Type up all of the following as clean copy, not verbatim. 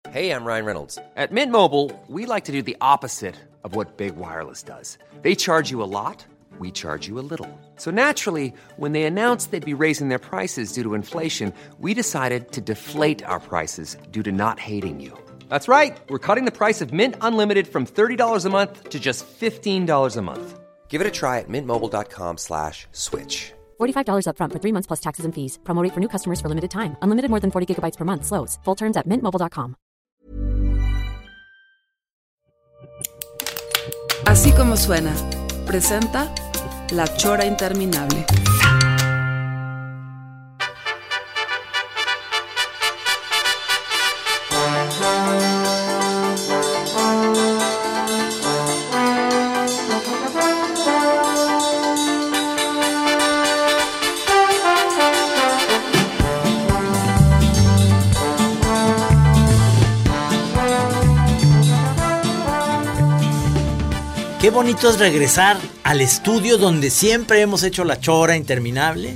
Hey, I'm Ryan Reynolds. At Mint Mobile, we like to do the opposite of what Big Wireless does. They charge you a lot, we charge you a little. So naturally, when they announced they'd be raising their prices due to inflation, we decided to deflate our prices due to not hating you. That's right. We're cutting the price of Mint Unlimited from $30 a month to just $15 a month. Give it a try at mintmobile.com/switch. $45 up front for 3 months plus taxes and fees. Promo rate for new customers for limited time. Unlimited more than 40 gigabytes per month. Slows full terms at mintmobile.com. Así como suena, presenta La Chora Interminable. Qué bonito es regresar al estudio donde siempre hemos hecho la chora interminable.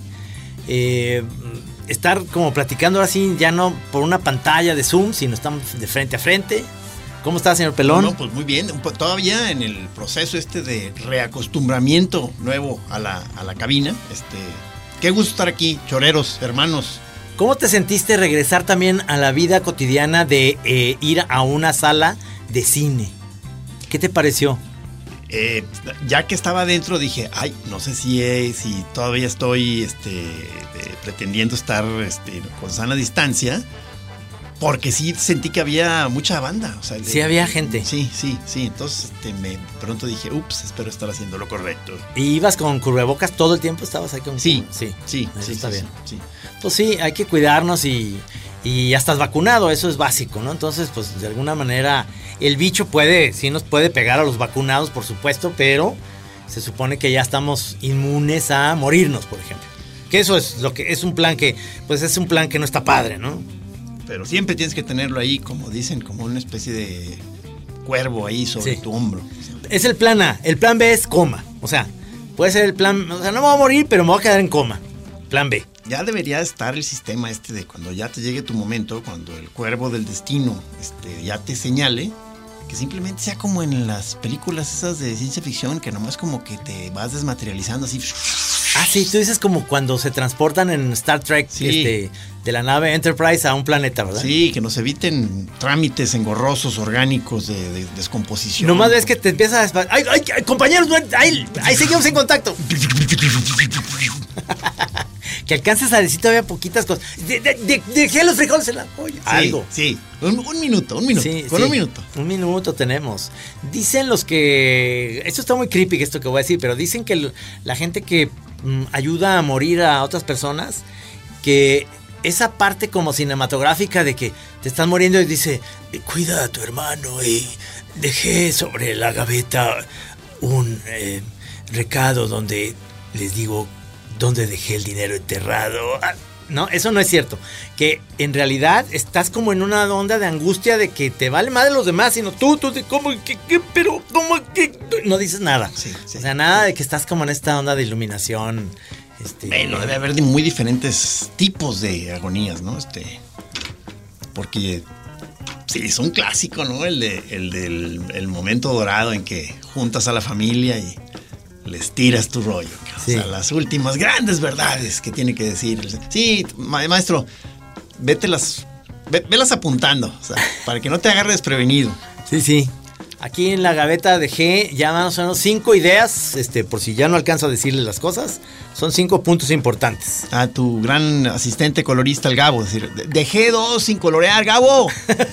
Estar como platicando ahora sí, ya no por una pantalla de Zoom, sino estamos de frente a frente. ¿Cómo está, señor Pelón? No, pues muy bien. Todavía en el proceso de reacostumbramiento nuevo a la cabina. Qué gusto estar aquí, choreros, hermanos. ¿Cómo te sentiste regresar también a la vida cotidiana de ir a una sala de cine? ¿Qué te pareció? Ya que estaba adentro dije, ay, no sé si todavía estoy pretendiendo estar con sana distancia, porque sí sentí que había mucha banda. O sea, sí había gente. Sí. Entonces pronto dije, espero estar haciendo lo correcto. ¿Y ibas con cubrebocas todo el tiempo? ¿Estabas ahí con Sí. Eso está bien. Sí. Pues sí, hay que cuidarnos y ya estás vacunado, eso es básico, ¿no? Entonces, pues de alguna manera el bicho sí nos puede pegar a los vacunados, por supuesto, pero se supone que ya estamos inmunes a morirnos, por ejemplo. Que eso es lo que es un plan que, pues es un plan que no está padre, ¿no? Pero siempre tienes que tenerlo ahí, como dicen, como una especie de cuervo ahí sobre tu hombro. Es el plan A, el plan B es coma, o sea, puede ser el plan, o sea, no me voy a morir, pero me voy a quedar en coma. Plan B. Ya debería estar el sistema de cuando ya te llegue tu momento, cuando el cuervo del destino ya te señale, que simplemente sea como en las películas esas de ciencia ficción, que nomás como que te vas desmaterializando así. Ah, sí, tú dices como cuando se transportan en Star Trek de la nave Enterprise a un planeta, ¿verdad? Sí, que nos eviten trámites engorrosos, orgánicos de descomposición. Nomás ves que te empiezas a... ¡Ay, compañeros! ¡Ahí seguimos en contacto! Que alcances a decir todavía poquitas cosas. Dejé los frijoles en la olla. Algo. Sí, un minuto. Sí, un minuto. Un minuto tenemos. Dicen los que... Esto está muy creepy esto que voy a decir, pero dicen que la gente que ayuda a morir a otras personas, que esa parte como cinematográfica de que te están muriendo y dice, cuida a tu hermano y dejé sobre la gaveta un recado donde les digo dónde dejé el dinero enterrado. No, eso no es cierto. Que en realidad estás como en una onda de angustia de que te vale más de los demás, sino tú, ¿cómo? Pero, ¿cómo? No dices nada. Sí. O sea, nada de que estás como en esta onda de iluminación. Bueno, debe haber muy diferentes tipos de agonías, ¿no? Porque sí, es un clásico, ¿no? El del momento dorado en que juntas a la familia y les tiras tu rollo. Sí. O sea, las últimas grandes verdades que tiene que decir. Sí, maestro, velas apuntando, o sea, para que no te agarre desprevenido. Sí. Aquí en la gaveta dejé ya más o menos 5 ideas, por si ya no alcanzo a decirles las cosas, son 5 puntos importantes. A tu gran asistente colorista, el Gabo, decir, dejé 2 sin colorear, Gabo.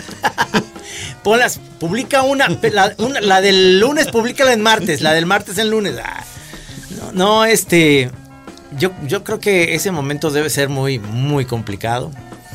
Publica una, la del lunes, públicala en martes, la del martes en lunes. Yo creo que ese momento debe ser muy, muy complicado.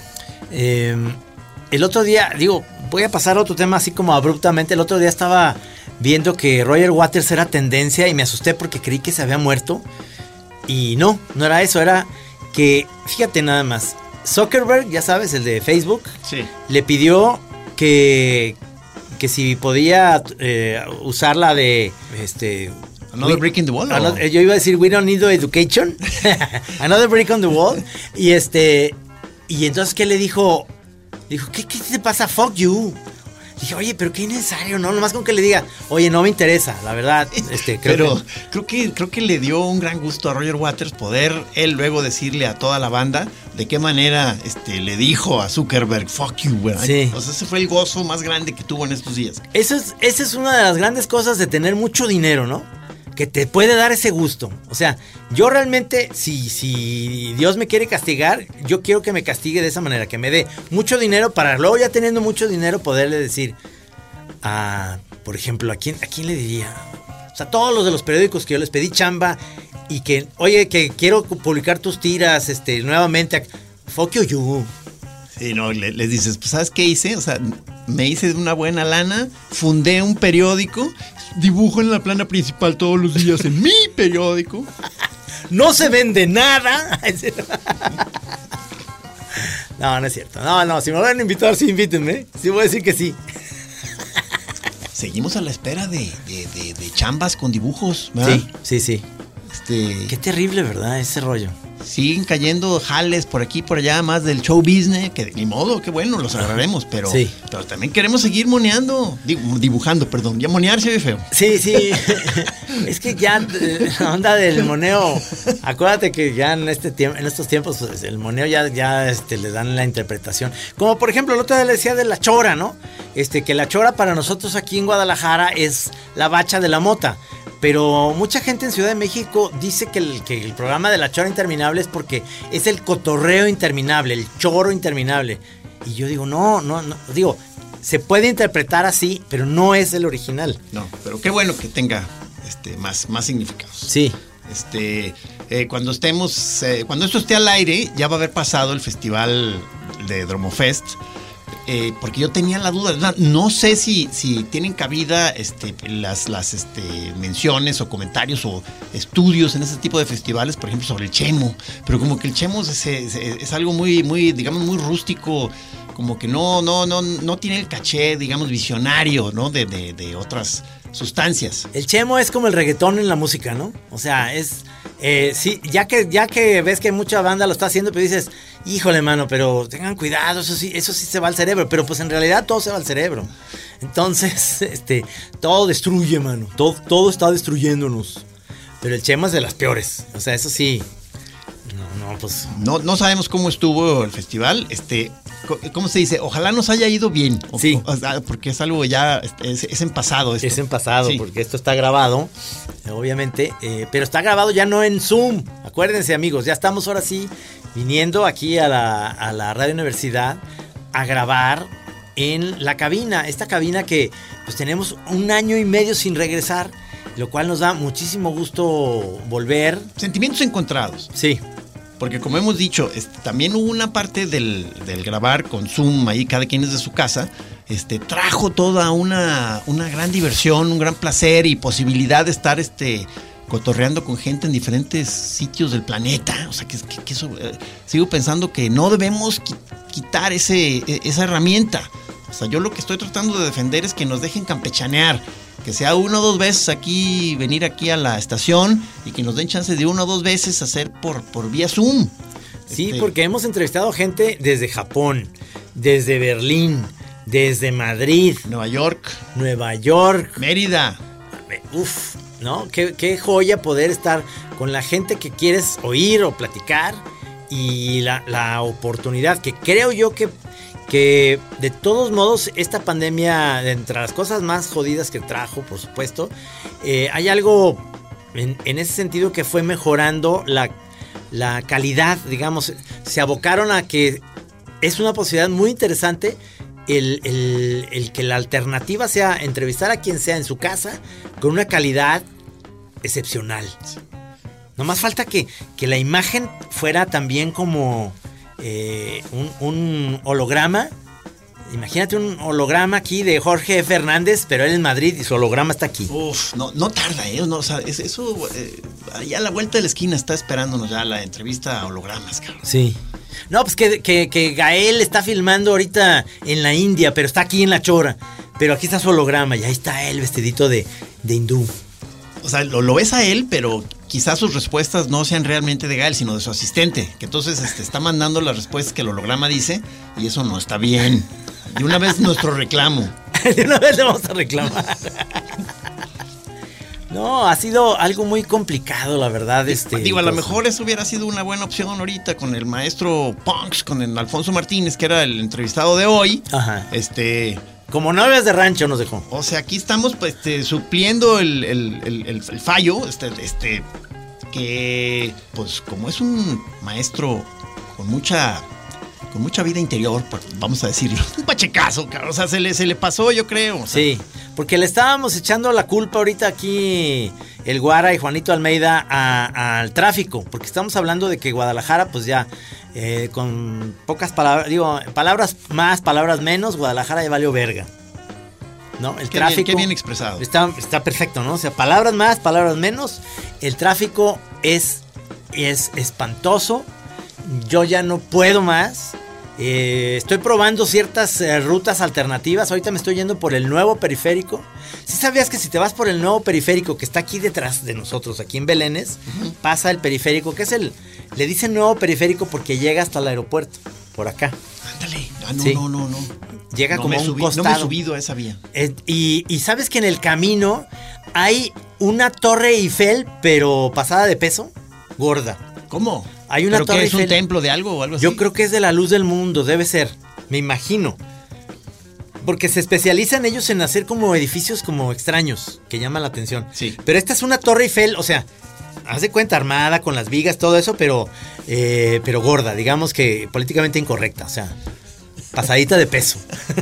El otro día, voy a pasar a otro tema así como abruptamente. El otro día estaba viendo que Roger Waters era tendencia y me asusté porque creí que se había muerto. Y no era eso, era que, fíjate nada más, Zuckerberg, ya sabes, el de Facebook, sí, le pidió que si podía usar la de Another Brick in the Wall. Yo iba a decir We Don't Need No Education. Another Brick on the Wall. Y entonces, ¿qué le dijo Dijo, ¿qué te pasa? Fuck you. Dije, oye, pero qué innecesario, ¿no? Nomás con que le diga, oye, no me interesa, la verdad. Creo que le dio un gran gusto a Roger Waters poder él luego decirle a toda la banda de qué manera le dijo a Zuckerberg, fuck you, güey. Sí. O sea, ese fue el gozo más grande que tuvo en estos días. Esa es una de las grandes cosas de tener mucho dinero, ¿no? Que te puede dar ese gusto. O sea, yo realmente, si Dios me quiere castigar, yo quiero que me castigue de esa manera, que me dé mucho dinero para luego, ya teniendo mucho dinero, poderle decir, por ejemplo, ¿a quién le diría? O sea, todos los de los periódicos que yo les pedí chamba y que, oye, que quiero publicar tus tiras nuevamente. Fuck you. Sí, no, les dices, pues, ¿sabes qué hice? O sea, me hice una buena lana, fundé un periódico, dibujo en la plana principal todos los días en mi periódico. No se vende nada. No es cierto. No, si me van a invitar, sí, invítenme. Sí voy a decir que sí. Seguimos a la espera de chambas con dibujos, ¿verdad? Sí. Qué terrible, ¿verdad? Ese rollo. Siguen cayendo jales por aquí, por allá, más del show business, que ni modo, qué bueno, los agarraremos, pero también queremos seguir moneando, dibujando, perdón, ya monear se ve feo. Sí, es que ya, la onda del moneo, acuérdate que ya en estos tiempos, pues, el moneo ya le dan la interpretación, como por ejemplo, el otro día le decía de la chora, ¿no? Que la chora para nosotros aquí en Guadalajara es la bacha de la mota. Pero mucha gente en Ciudad de México dice que el programa de la chora interminable es porque es el cotorreo interminable, el choro interminable. Y yo digo, no, digo, se puede interpretar así, pero no es el original. No, pero qué bueno que tenga más significados. Sí. Cuando esto esté al aire, ya va a haber pasado el festival de Dromofest. Porque yo tenía la duda, no sé si tienen cabida las menciones o comentarios o estudios en ese tipo de festivales, por ejemplo sobre el Chemo, pero como que el Chemo es algo muy, digamos, muy rústico, como que no tiene el caché, digamos, visionario, ¿no? de otras sustancias. El Chemo es como el reggaetón en la música, ¿no? O sea, sí, ya que ves que mucha banda lo está haciendo, pero dices, híjole, mano, pero tengan cuidado, eso sí se va al cerebro, pero pues en realidad todo se va al cerebro. Entonces, todo destruye, mano, todo está destruyéndonos. Pero el Chemo es de las peores, o sea, eso sí. Pues no sabemos cómo estuvo el festival, ¿cómo se dice? Ojalá nos haya ido bien. Sí. Porque es algo ya, es en pasado esto. Es en pasado, sí. Porque esto está grabado, obviamente, pero está grabado ya no en Zoom. Acuérdense, amigos, ya estamos ahora sí viniendo aquí a la Radio Universidad a grabar en la cabina. Esta cabina que pues tenemos 1 año y medio sin regresar, lo cual nos da muchísimo gusto volver. Sentimientos encontrados. Sí. Porque como hemos dicho, también hubo una parte del grabar con Zoom, ahí cada quien es de su casa, trajo toda una gran diversión, un gran placer y posibilidad de estar cotorreando con gente en diferentes sitios del planeta. O sea, que eso, sigo pensando que no debemos quitar esa herramienta. O sea, yo lo que estoy tratando de defender es que nos dejen campechanear. Que sea 1 o 2 veces venir aquí a la estación y que nos den chance de 1 o 2 veces hacer por vía Zoom. Sí, porque hemos entrevistado gente desde Japón, desde Berlín, desde Madrid, Nueva York, Mérida. Uf, ¿no? Qué joya poder estar con la gente que quieres oír o platicar y la oportunidad que creo yo que de todos modos esta pandemia, entre las cosas más jodidas que trajo, por supuesto, hay algo en ese sentido que fue mejorando la calidad, digamos. Se abocaron a que es una posibilidad muy interesante el que la alternativa sea entrevistar a quien sea en su casa con una calidad excepcional. No más falta que la imagen fuera también como un holograma. Imagínate un holograma aquí de Jorge Fernández, pero él en Madrid y su holograma está aquí. Uf, no tarda, no, o sea, eso allá a la vuelta de la esquina está esperándonos ya la entrevista a hologramas, cabrón. Sí. No, pues que Gael está filmando ahorita en la India, pero está aquí en La Chora. Pero aquí está su holograma y ahí está él vestidito de hindú. O sea, lo ves a él, pero quizás sus respuestas no sean realmente de Gael, sino de su asistente, que entonces está mandando las respuestas que el holograma dice, y eso no está bien. De una vez nuestro reclamo. De una vez le vamos a reclamar. No, ha sido algo muy complicado, la verdad. Digo, a lo mejor eso hubiera sido una buena opción ahorita con el maestro Punks, con el Alfonso Martínez, que era el entrevistado de hoy. Ajá. Como novias de rancho nos dejó. O sea, aquí estamos pues, supliendo el fallo, que pues como es un maestro con mucha vida interior, vamos a decirlo, un pachecazo, o sea, se le pasó, yo creo. O sea. Sí, porque le estábamos echando la culpa ahorita aquí el Guara y Juanito Almeida al tráfico, porque estamos hablando de que Guadalajara, pues ya, con pocas palabras, digo, palabras más, palabras menos, Guadalajara ya valió verga. ¿No? El tráfico. Qué bien expresado. Está perfecto, ¿no? O sea, palabras más, palabras menos. El tráfico es espantoso. Yo ya no puedo más. Estoy probando ciertas rutas alternativas. Ahorita me estoy yendo por el nuevo periférico. ¿Sí sabías que si te vas por el nuevo periférico que está aquí detrás de nosotros, aquí en Belénes, pasa el periférico, que es le dicen nuevo periférico porque llega hasta el aeropuerto, por acá. Ándale. Sí. No. Llega como un costado. No me he subido a esa vía. Y sabes que en el camino hay una torre Eiffel, pero pasada de peso, gorda. ¿Cómo? Hay una ¿Pero torre qué es un Eiffel. templo de algo o algo así? Yo creo que es de la luz del mundo, debe ser, me imagino. Porque se especializan ellos en hacer como edificios como extraños, que llaman la atención. Sí. Pero esta es una torre Eiffel, o sea, haz de cuenta, armada con las vigas, todo eso, pero gorda, digamos que políticamente incorrecta, o sea, pasadita de peso.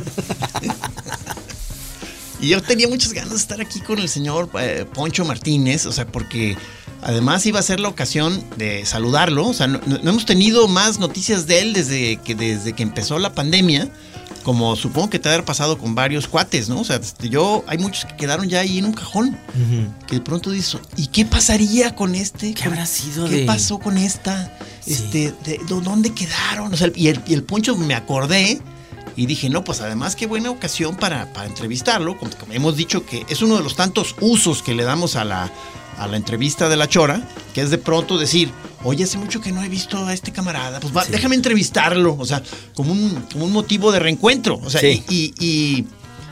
Y yo tenía muchas ganas de estar aquí con el señor Poncho Martínez, o sea, porque además iba a ser la ocasión de saludarlo. O sea, no hemos tenido más noticias de él desde que empezó la pandemia, como supongo que te ha de haber pasado con varios cuates, ¿no? O sea, hay muchos que quedaron ya ahí en un cajón, que de pronto dices, ¿y qué pasaría con este? ¿Qué habrá sido ¿Qué pasó con esta? Sí. ¿Dónde quedaron? O sea, y el Poncho me acordé. Y dije, no, pues además qué buena ocasión para entrevistarlo. Como hemos dicho que es uno de los tantos usos que le damos a la entrevista de La Chora, que es de pronto decir, oye, hace mucho que no he visto a este camarada, pues sí, déjame entrevistarlo. O sea, como un motivo de reencuentro. O sea, sí. y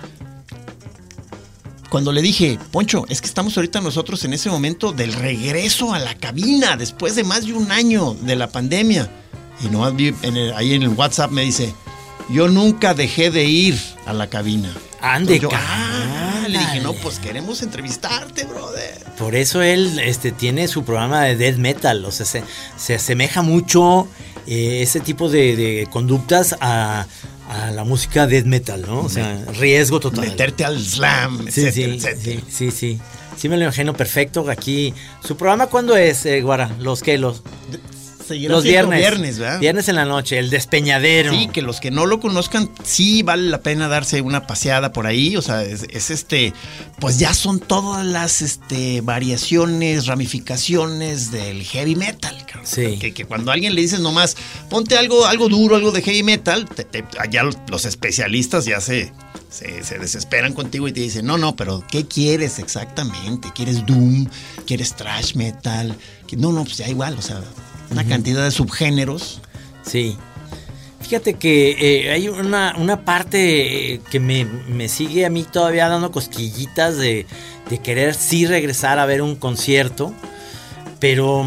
cuando le dije, Poncho, es que estamos ahorita nosotros en ese momento del regreso a la cabina, después de más de un año de la pandemia. Y nomás vi ahí en el WhatsApp me dice, yo nunca dejé de ir a la cabina. Ande, le dije, no, pues queremos entrevistarte, brother. Por eso él tiene su programa de death metal, o sea, se asemeja mucho ese tipo de conductas a la música death metal, ¿no? O sea, riesgo total. Meterte al slam, etcétera, etcétera. Sí. Sí me lo imagino perfecto. Aquí, ¿su programa cuándo es, Guara? Los viernes, ¿verdad? Viernes en la noche, el Despeñadero. Sí, que los que no lo conozcan, sí vale la pena darse una paseada por ahí. O sea, es pues ya son todas las variaciones, ramificaciones del heavy metal. Sí. Que cuando a alguien le dices nomás, ponte algo duro, algo de heavy metal, ya los especialistas ya se desesperan contigo y te dicen, no, pero ¿qué quieres exactamente? ¿Quieres doom? ¿Quieres thrash metal? No, pues ya igual, o sea, una cantidad de subgéneros. Sí. Fíjate que hay una parte que me sigue a mí todavía dando cosquillitas de querer sí regresar a ver un concierto, pero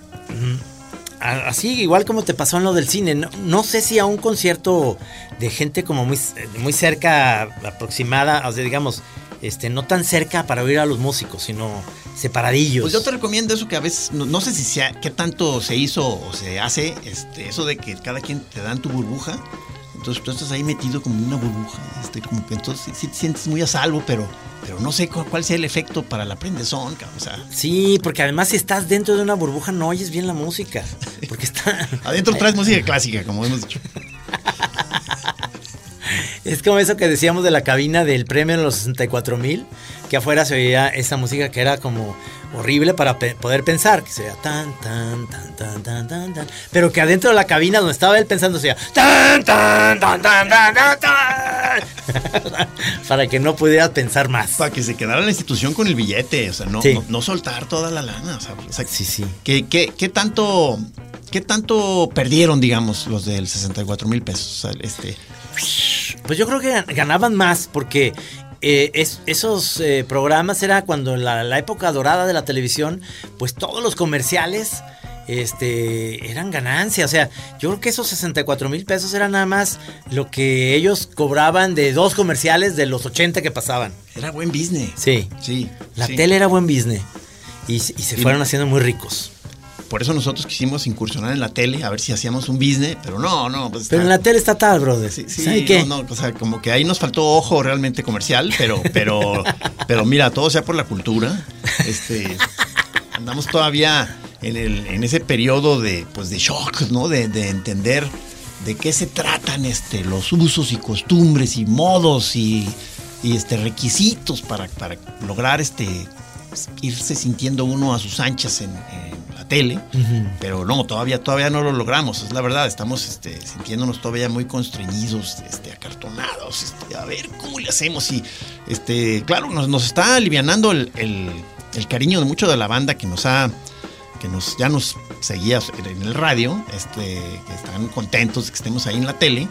así igual como te pasó en lo del cine, no sé si a un concierto de gente como muy cerca, aproximada, o sea, digamos, no tan cerca para oír a los músicos, sino separadillos. Pues yo te recomiendo eso, que a veces, no sé si qué tanto se hizo o se hace, eso de que cada quien te dan tu burbuja, entonces tú estás ahí metido como en una burbuja, como que entonces sí te sientes muy a salvo, pero no sé cuál sea el efecto para la prendezón, o sea. Sí, porque además si estás dentro de una burbuja no oyes bien la música, porque está... Adentro traes música clásica, como hemos dicho. Es como eso que decíamos de la cabina del premio de los 64,000, que afuera se oía esa música que era como horrible para poder pensar, que se oía tan, tan, tan, tan, tan, tan, tan, pero que adentro de la cabina donde estaba él pensando se oía tan, tan, tan, tan, tan, tan, tan, para que no pudiera pensar más. Para que se quedara la institución con el billete, o sea, no, Sí. no soltar toda la lana, o sea, Sí, sí. ¿Qué tanto perdieron, digamos, los del 64,000 pesos? O sea, Pues yo creo que ganaban más porque esos programas era cuando en la época dorada de la televisión, pues todos los comerciales eran ganancias. O sea, yo creo que esos 64,000 pesos eran nada más lo que ellos cobraban de 2 comerciales de los 80 que pasaban. Era buen business. Sí. Sí. La sí. tele era buen business y se fueron haciendo muy ricos. Por eso nosotros quisimos incursionar en la tele, a ver si hacíamos un business, pero no. Pues Pero en la tele está tal, brother. Sí, ¿Sabe qué? no, o sea, como que ahí nos faltó ojo realmente comercial, pero mira, todo sea por la cultura. Andamos todavía en ese periodo de shock, ¿no? De entender de qué se tratan los usos y costumbres y modos y requisitos para lograr irse sintiendo uno a sus anchas en la tele. Uh-huh. Pero no, todavía no lo logramos, es la verdad. Estamos sintiéndonos todavía muy constreñidos, acartonados. A ver cómo le hacemos. Y claro, nos está alivianando el cariño de mucho de la banda que ya nos seguía en el radio, que están contentos de que estemos ahí en la tele.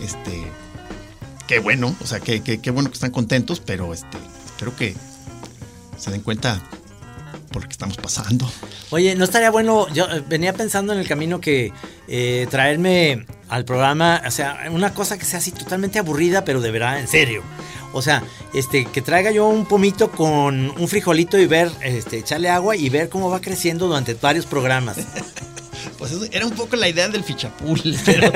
Qué bueno, o sea, qué bueno que están contentos, pero espero que se den cuenta por lo que estamos pasando. Oye, ¿no estaría bueno? Yo venía pensando en el camino que traerme al programa, o sea, una cosa que sea así totalmente aburrida, pero de verdad, en serio. O sea, que traiga yo un pomito con un frijolito y ver, echarle agua y ver cómo va creciendo durante varios programas. Pues eso era un poco la idea del fichapul, pero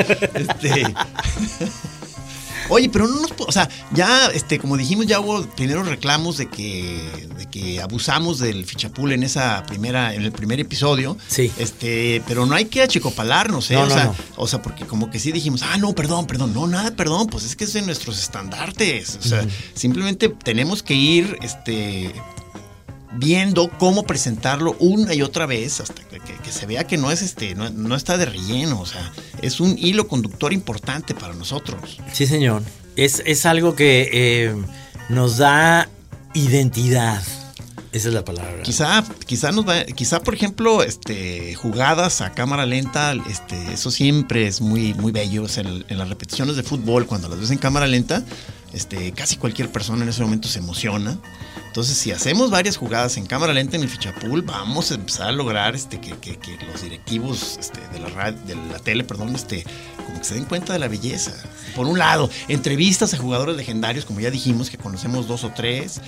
Oye, pero no nos... O sea, ya, como dijimos, ya hubo primeros reclamos de que abusamos del fichapul en el primer episodio. Sí. Pero no hay que achicopalarnos, ¿eh? No. O sea, porque como que sí dijimos, no, perdón, no, nada, perdón, pues es que es de nuestros estandartes. O sea, simplemente tenemos que ir, viendo cómo presentarlo una y otra vez hasta que se vea que no es no está de relleno, o sea, es un hilo conductor importante para nosotros. Sí, señor. Es algo que nos da identidad. Esa es la palabra. Quizá por ejemplo, jugadas a cámara lenta, eso siempre es muy, muy bello. O sea, en las repeticiones de fútbol, cuando las ves en cámara lenta, casi cualquier persona en ese momento se emociona. Entonces, si hacemos varias jugadas en cámara lenta en el fichapul, vamos a empezar a lograr que los directivos de la tele, como que se den cuenta de la belleza. Por un lado, entrevistas a jugadores legendarios, como ya dijimos, que conocemos 2 o 3,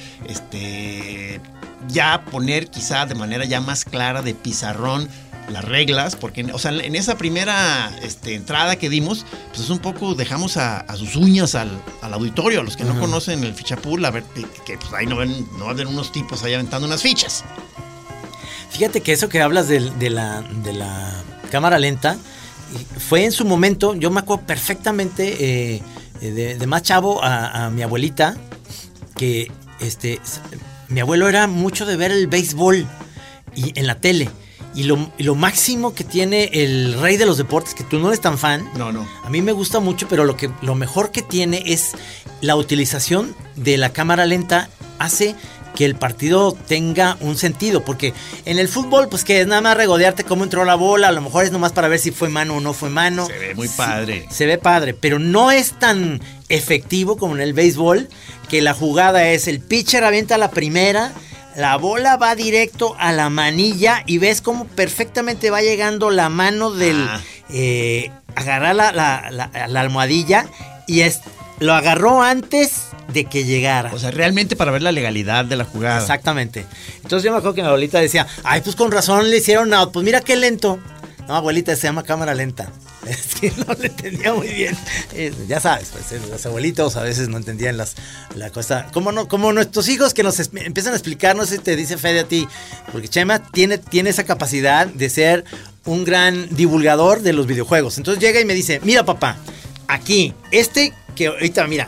ya poner quizá de manera ya más clara de pizarrón las reglas, porque, o sea, en esa primera entrada que dimos, pues es un poco dejamos a sus uñas al auditorio, a los que no conocen el fichapul, a ver que pues ahí no va a haber unos tipos ahí aventando unas fichas. Fíjate que eso que hablas de la cámara lenta fue en su momento, yo me acuerdo perfectamente de más chavo a mi abuelita, que mi abuelo era mucho de ver el béisbol y en la tele. Y lo máximo que tiene el rey de los deportes, que tú no eres tan fan. No. A mí me gusta mucho, pero lo mejor que tiene es la utilización de la cámara lenta. Hace que el partido tenga un sentido, porque en el fútbol, pues que es nada más regodearte cómo entró la bola, a lo mejor es nomás para ver si fue mano o no fue mano. Se ve muy padre. Se ve padre, pero no es tan efectivo como en el béisbol, que la jugada es el pitcher avienta la primera, la bola va directo a la manilla y ves cómo perfectamente va llegando la mano del agarrar la almohadilla y lo agarró antes de que llegara. O sea, realmente para ver la legalidad de la jugada. Exactamente. Entonces yo me acuerdo que mi abuelita decía, pues con razón le hicieron out, pues mira qué lento. No, abuelita, se llama cámara lenta. Es que no le entendía muy bien. Ya sabes, pues los abuelitos a veces no entendían la cosa. Como nuestros hijos que nos empiezan a explicar, no sé si te dice Fede a ti, porque Chema tiene esa capacidad de ser un gran divulgador de los videojuegos. Entonces llega y me dice, mira papá, aquí, que ahorita mira,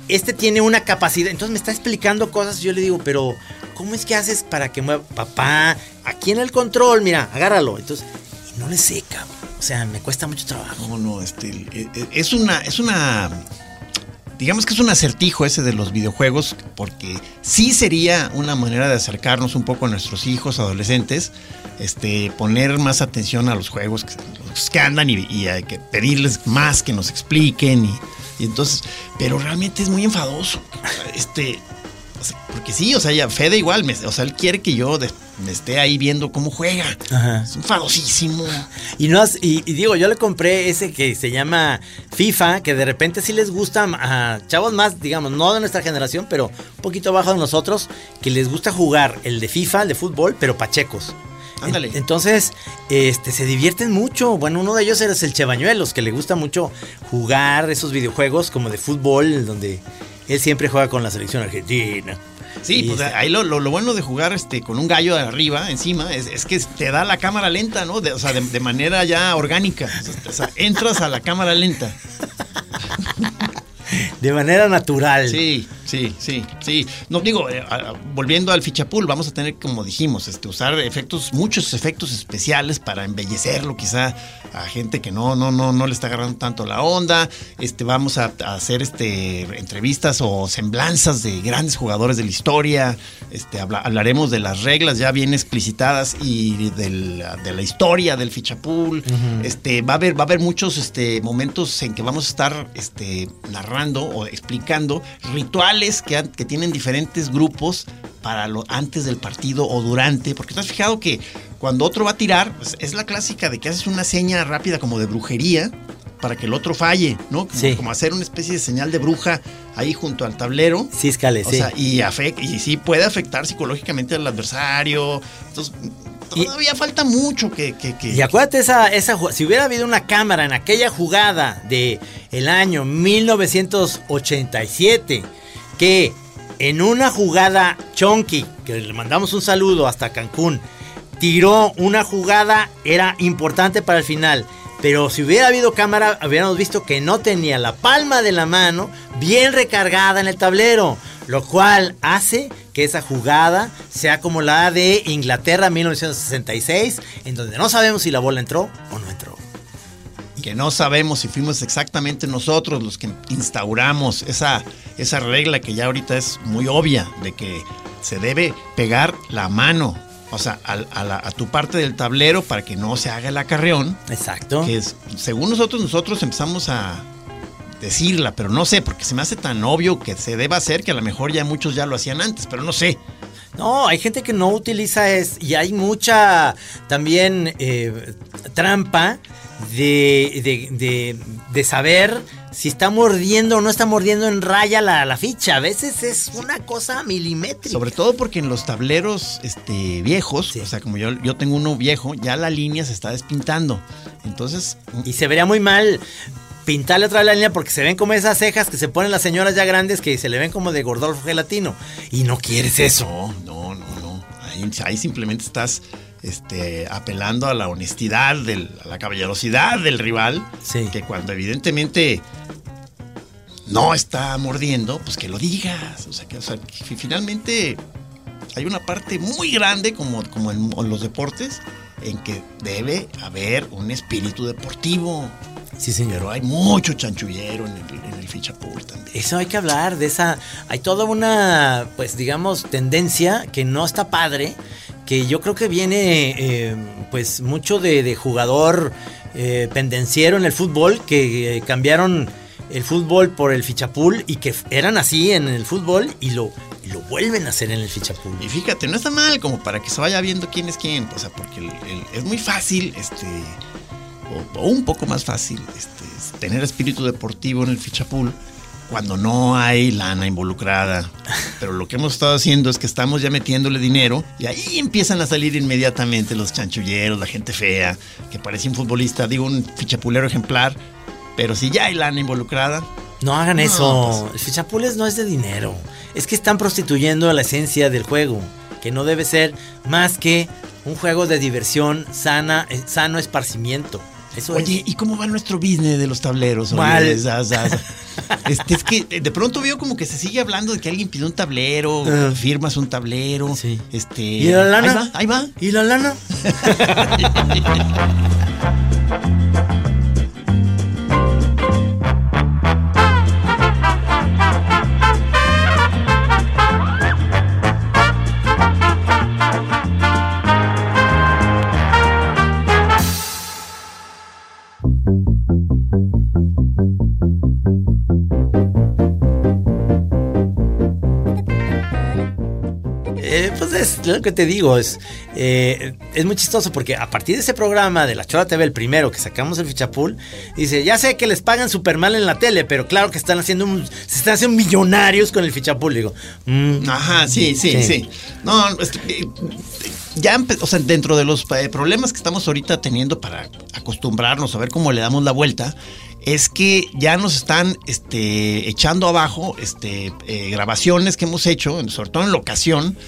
este tiene una capacidad, entonces me está explicando cosas y yo le digo, pero ¿cómo es que haces para que mueva? Papá, aquí en el control, mira, agárralo. Entonces, y no le sé, cabrón. O sea, me cuesta mucho trabajo. No, es una, digamos que es un acertijo ese de los videojuegos, porque sí sería una manera de acercarnos un poco a nuestros hijos, adolescentes, poner más atención a los juegos que andan y hay que pedirles más que nos expliquen y entonces, pero realmente es muy enfadoso, porque sí, o sea, ya Fede igual, él quiere que yo me esté ahí viendo cómo juega. Ajá. Es enfadosísimo. Y digo, yo le compré ese que se llama FIFA, que de repente sí les gusta a chavos más, digamos, no de nuestra generación, pero un poquito abajo de nosotros, que les gusta jugar el de FIFA, el de fútbol, pero pachecos. Ándale. Entonces, se divierten mucho. Bueno, uno de ellos es el Chebañuelos, que le gusta mucho jugar esos videojuegos como de fútbol, donde él siempre juega con la selección argentina. Sí, pues ahí lo bueno de jugar con un gallo de arriba, encima, es que te da la cámara lenta, ¿no? De manera ya orgánica. O sea, entras a la cámara lenta. De manera natural. Sí. No, digo, volviendo al Fichapool, vamos a tener, como dijimos, usar muchos efectos especiales para embellecerlo, quizá a gente que no le está agarrando tanto la onda. Vamos a hacer entrevistas o semblanzas de grandes jugadores de la historia. Hablaremos de las reglas ya bien explicitadas y de la historia del Fichapool. Uh-huh. Va a haber muchos momentos en que vamos a estar narrando o explicando rituales que tienen diferentes grupos para antes del partido o durante, porque te has fijado que cuando otro va a tirar, pues es la clásica de que haces una seña rápida como de brujería para que el otro falle, ¿no? Como hacer una especie de señal de bruja ahí junto al tablero. Sí, Escale, sí. O sea, y sí puede afectar psicológicamente al adversario. Entonces, todavía falta mucho que... Y acuérdate si hubiera habido una cámara en aquella jugada de el año 1987, que en una jugada Chonky, que le mandamos un saludo hasta Cancún, tiró una jugada, era importante para el final. Pero si hubiera habido cámara, hubiéramos visto que no tenía la palma de la mano bien recargada en el tablero, lo cual hace que esa jugada sea como la de Inglaterra 1966, en donde no sabemos si la bola entró o no entró. Que no sabemos si fuimos exactamente nosotros los que instauramos esa regla que ya ahorita es muy obvia, de que se debe pegar la mano, o sea, a tu parte del tablero para que no se haga el acarreón. Exacto. Que es, según nosotros empezamos a decirla, pero no sé, porque se me hace tan obvio que se debe hacer que a lo mejor ya muchos ya lo hacían antes, pero no sé. No, hay gente que no utiliza y hay mucha también trampa de saber si está mordiendo o no está mordiendo en raya la ficha. A veces es una cosa milimétrica. Sobre todo porque en los tableros viejos, sí. O sea, como yo tengo uno viejo, ya la línea se está despintando. Entonces... Y se vería muy mal pintarle otra vez la línea porque se ven como esas cejas que se ponen las señoras ya grandes que se le ven como de Gordolfo Gelatino. Y no quieres eso. No. Ahí simplemente estás apelando a la honestidad, a la caballerosidad del rival. Sí. Que cuando evidentemente no está mordiendo, pues que lo digas. O sea, que finalmente hay una parte muy grande, como en los deportes, en que debe haber un espíritu deportivo. Sí, señor. Pero hay mucho chanchullero en el Fichapool también. Eso hay que hablar de esa. Hay toda una, pues digamos, tendencia que no está padre, que yo creo que viene pues mucho de jugador pendenciero en el fútbol, que cambiaron el fútbol por el Fichapool y que eran así en el fútbol y lo vuelven a hacer en el Fichapool. Y fíjate, no está mal como para que se vaya viendo quién es quién, o sea, porque es muy fácil, o un poco más fácil, tener espíritu deportivo en el Fichapool cuando no hay lana involucrada. Pero lo que hemos estado haciendo es que estamos ya metiéndole dinero y ahí empiezan a salir inmediatamente los chanchulleros, la gente fea, que parece un futbolista, digo un fichapulero ejemplar, pero si ya hay lana involucrada... No hagan eso, pues, el Fichapool no es de dinero, es que están prostituyendo la esencia del juego, que no debe ser más que un juego de diversión, sano esparcimiento. Eso Oye, es. ¿y cómo va nuestro business de los tableros? Mal. Oye, es que de pronto veo como que se sigue hablando de que alguien pidió un tablero, firmas un tablero. Sí. ¿Y la lana? Ahí va. ¿Y la lana? Pues es lo que te digo, es muy chistoso porque a partir de ese programa de La Chora TV, el primero que sacamos el Fichapool, dice, ya sé que les pagan súper mal en la tele, pero claro que se están haciendo millonarios con el Fichapool. Digo, Ajá, sí. No, ya o sea, dentro de los problemas que estamos ahorita teniendo para acostumbrarnos a ver cómo le damos la vuelta, es que ya nos están echando abajo grabaciones que hemos hecho, sobre todo en locación,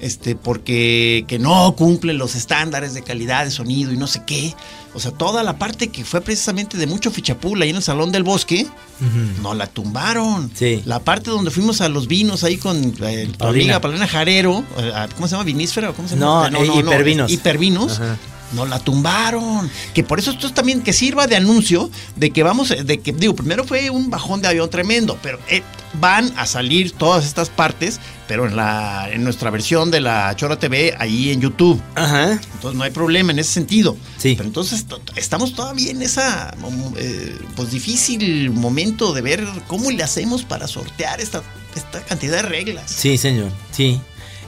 porque que no cumplen los estándares de calidad de sonido y no sé qué. O sea, toda la parte que fue precisamente de mucho Fichapool ahí en el Salón del Bosque, no la tumbaron. Sí. La parte donde fuimos a los vinos ahí con tu amiga Paulina Jarero, ¿cómo se llama? ¿Vinísfera? ¿Cómo se llama? No, Hipervinos. Hipervinos. Ajá. No la tumbaron. Que por eso esto también que sirva de anuncio de que primero fue un bajón de avión tremendo, pero van a salir todas estas partes, pero en nuestra versión de La Chora TV ahí en YouTube. Ajá. Entonces no hay problema en ese sentido. Sí. Pero entonces estamos todavía en esa pues difícil momento de ver cómo le hacemos para sortear esta cantidad de reglas. Sí, señor. Sí.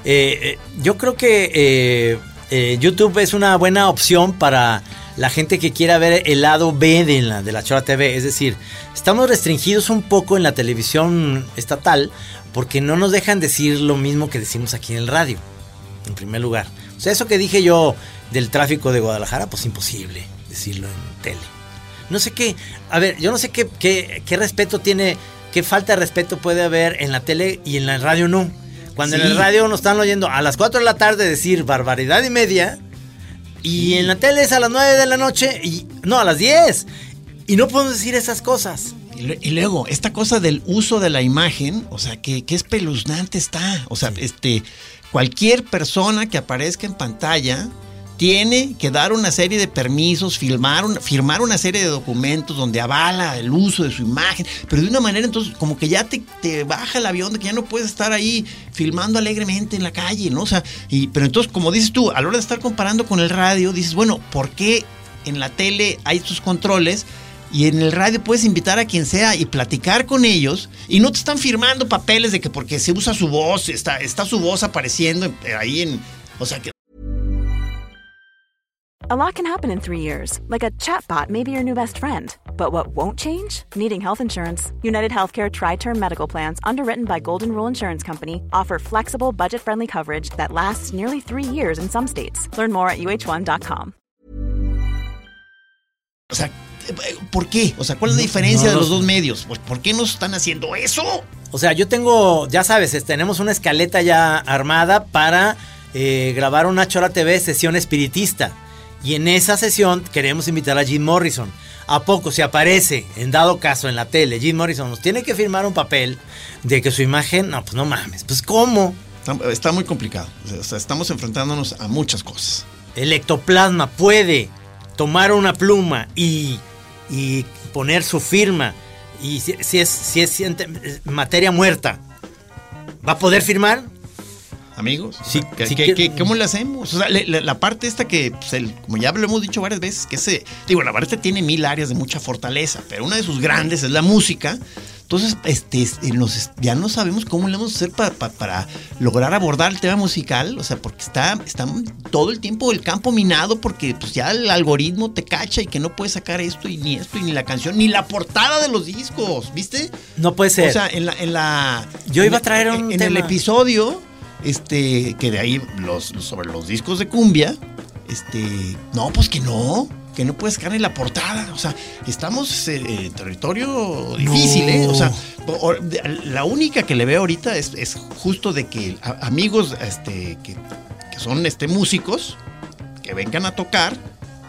Yo creo que YouTube es una buena opción para la gente que quiera ver el lado B de la Chora TV. Es decir, estamos restringidos un poco en la televisión estatal porque no nos dejan decir lo mismo que decimos aquí en el radio, en primer lugar. O sea, eso que dije yo del tráfico de Guadalajara, pues imposible decirlo en tele. No sé qué, a ver, yo no sé qué respeto tiene, qué falta de respeto puede haber en la tele y en la radio no. Cuando en el radio nos están oyendo a las 4 de la tarde decir barbaridad y media, y en la tele es a las 9 de la noche, a las 10, y no podemos decir esas cosas. Y luego, esta cosa del uso de la imagen, o sea, que espeluznante está. O sea, cualquier persona que aparezca en pantalla tiene que dar una serie de permisos, firmar una serie de documentos donde avala el uso de su imagen, pero de una manera entonces como que ya te baja el avión de que ya no puedes estar ahí filmando alegremente en la calle, ¿no? O sea, pero entonces como dices tú, a la hora de estar comparando con el radio, dices, bueno, ¿por qué en la tele hay estos controles y en el radio puedes invitar a quien sea y platicar con ellos y no te están firmando papeles de que porque se usa su voz, está su voz apareciendo ahí en, o sea que A lot can happen in 3 years, like a chatbot may be your new best friend. But what won't change? Needing health insurance. United Healthcare Tri-Term Medical Plans, underwritten by Golden Rule Insurance Company, offer flexible, budget-friendly coverage that lasts nearly 3 years in some states. Learn more at uh1.com. O sea, ¿por qué? O sea, ¿cuál es la diferencia de los dos medios? Pues, ¿por qué nos están haciendo eso? O sea, yo tengo, ya sabes, tenemos una escaleta ya armada para grabar una Chora TV sesión espiritista. Y en esa sesión queremos invitar a Jim Morrison. ¿A poco se aparece, en dado caso, en la tele, Jim Morrison nos tiene que firmar un papel de que su imagen, no, pues no mames, pues ¿cómo? Está muy complicado. O sea, estamos enfrentándonos a muchas cosas. El ectoplasma puede tomar una pluma y poner su firma. Y si es materia muerta, ¿va a poder firmar? Amigos, sí, ¿cómo le hacemos? O sea, la parte esta que, pues, como ya lo hemos dicho varias veces, que la parte tiene 1000 áreas de mucha fortaleza, pero una de sus grandes es la música. Entonces, ya no sabemos cómo le vamos a hacer para lograr abordar el tema musical, o sea, porque está todo el tiempo el campo minado, porque pues ya el algoritmo te cacha y que no puedes sacar esto y ni la canción, ni la portada de los discos, ¿viste? No puede ser. O sea, yo iba a traer un tema. En el episodio, que de ahí sobre los discos de cumbia, no, pues que no puedes sacar ni la portada. O sea, estamos en territorio difícil, ¿eh? O sea, la única que le veo ahorita es justo de que amigos que son músicos que vengan a tocar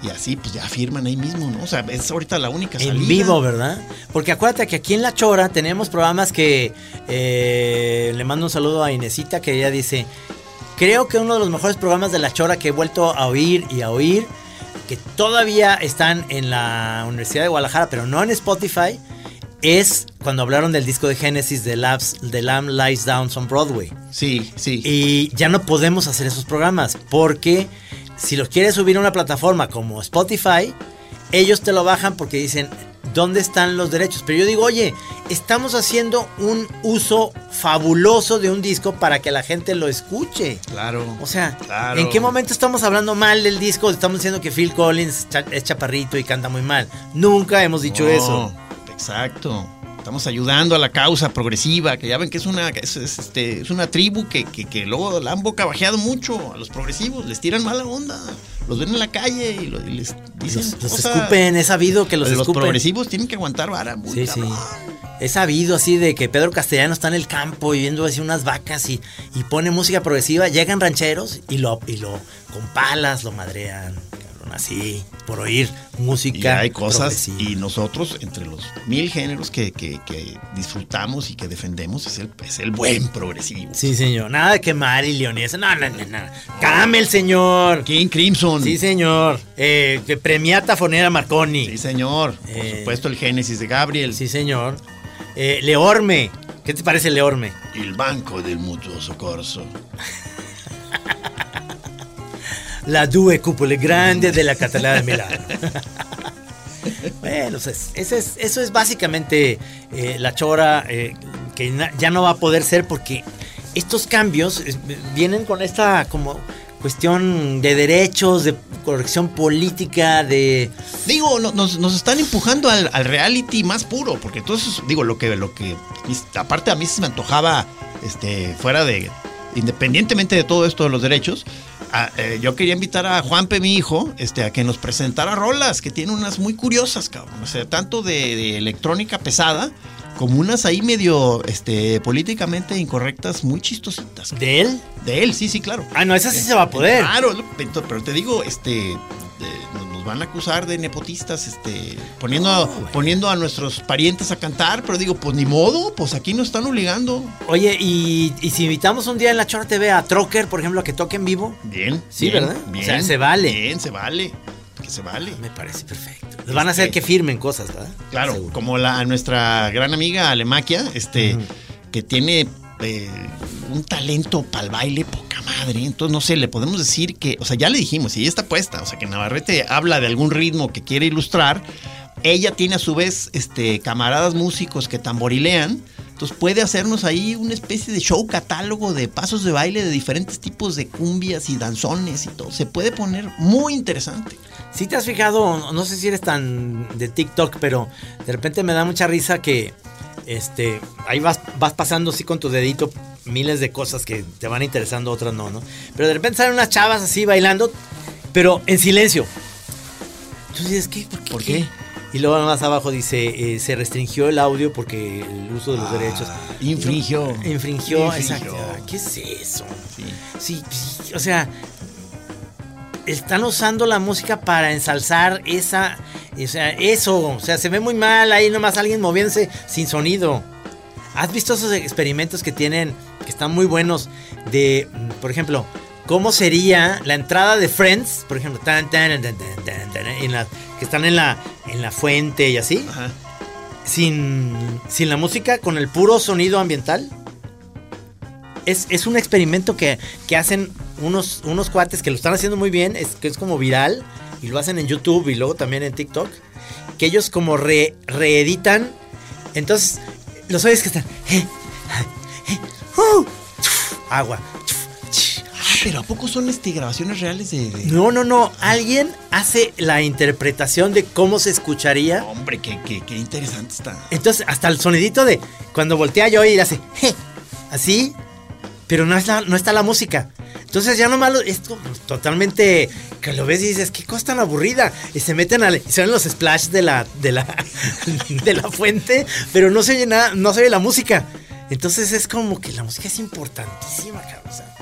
y así pues ya firman ahí mismo, ¿no? O sea, es ahorita la única salida. En vivo, ¿verdad? Porque acuérdate que aquí en La Chora tenemos programas que le mando un saludo a Inesita, que ella dice, creo que uno de los mejores programas de La Chora que he vuelto a oír y a oír, que todavía están en la Universidad de Guadalajara, pero no en Spotify, es cuando hablaron del disco de Genesis de Lamb Lies Down on Broadway. Sí. Y ya no podemos hacer esos programas porque si los quieres subir a una plataforma como Spotify, ellos te lo bajan porque dicen, ¿dónde están los derechos? Pero yo digo, oye, estamos haciendo un uso fabuloso de un disco para que la gente lo escuche. Claro. O sea, claro. ¿En qué momento estamos hablando mal del disco? Estamos diciendo que Phil Collins es chaparrito y canta muy mal. Nunca hemos dicho eso. Exacto. Estamos ayudando a la causa progresiva, que ya ven que es una tribu que luego la han bocabajeado mucho a los progresivos, les tiran mala onda, los ven en la calle y les dicen los escupen, es sabido que los escupen. Los progresivos tienen que aguantar vara. Sí. Es sabido así de que Pedro Castellano está en el campo y viendo así unas vacas y pone música progresiva, llegan rancheros y lo con palas lo madrean. Así, por oír música. Y hay cosas, y nosotros, entre los 1000 géneros que disfrutamos y que defendemos, es el buen progresivo. Sí, señor. Nada de que Marillion y eso. No. Camel, señor. King Crimson. Sí, señor. Premiata Fonera Marconi. Sí, señor. Por supuesto, el Génesis de Gabriel. Sí, señor. Leorme. ¿Qué te parece Leorme? El Banco del Mutuo Soccorso. La due cupole grande de la Catedral de Milano. Bueno, eso es básicamente La Chora, que ya no va a poder ser porque estos cambios vienen con esta como cuestión de derechos, de corrección política, de... Digo, nos están empujando al reality más puro, porque entonces, digo, lo que aparte a mí se me antojaba, fuera de... Independientemente de todo esto de los derechos, yo quería invitar a Juanpe, mi hijo, a que nos presentara rolas, que tiene unas muy curiosas, cabrón. O sea, tanto de electrónica pesada, como unas ahí medio políticamente incorrectas, muy chistositas. Cabrón. ¿De él? De él, sí, claro. No, esa sí se va a poder. Claro, pero te digo, nos van a acusar de nepotistas, poniendo a nuestros parientes a cantar, pero digo, pues ni modo, pues aquí nos están obligando. Oye, y si invitamos un día en La Chora TV a Trocker, por ejemplo, a que toque en vivo. Bien. Sí, bien, ¿verdad? Bien. O sea, se vale. Bien, se vale. Que se vale. Me parece perfecto. Les van a hacer que firmen cosas, ¿verdad? Claro, seguro. Como nuestra gran amiga Alemaquia, que tiene un talento para el baile poca madre. Entonces, no sé, le podemos decir que, o sea, ya le dijimos, y ella está puesta, o sea, que Navarrete habla de algún ritmo que quiere ilustrar. Ella tiene a su vez camaradas músicos que tamborilean. Entonces puede hacernos ahí una especie de show catálogo de pasos de baile de diferentes tipos de cumbias y danzones y todo. Se puede poner muy interesante. Si te has fijado, no sé si eres tan de TikTok, pero de repente me da mucha risa que ahí vas pasando así con tu dedito miles de cosas que te van interesando, otras no. Pero de repente salen unas chavas así bailando, pero en silencio. Entonces dices, ¿por qué? Y luego más abajo dice, se restringió el audio porque el uso de los derechos. Infringió. Exacto. ¿Qué es eso? Sí, o sea, están usando la música para ensalzar eso. O sea, se ve muy mal ahí nomás alguien moviéndose sin sonido. ¿Has visto esos experimentos que tienen, que están muy buenos, de, por ejemplo, cómo sería la entrada de Friends, por ejemplo, que están en la fuente y así? Ajá. Sin la música, con el puro sonido ambiental? Es un experimento que hacen unos cuates que lo están haciendo muy bien, que es como viral, y lo hacen en YouTube y luego también en TikTok, que ellos como reeditan. Entonces los oyes que están agua. Pero ¿a poco son grabaciones reales de...? No. Alguien hace la interpretación de cómo se escucharía. Hombre, qué interesante está. Entonces, hasta el sonidito de cuando voltea yo y hace así, pero no está la música. Entonces ya nomás es totalmente, que lo ves y dices, qué cosa tan aburrida. Y se meten y salen los splash de la fuente, pero no se oye nada, no se oye la música. Entonces es como que la música es importantísima, cabrón. O sea,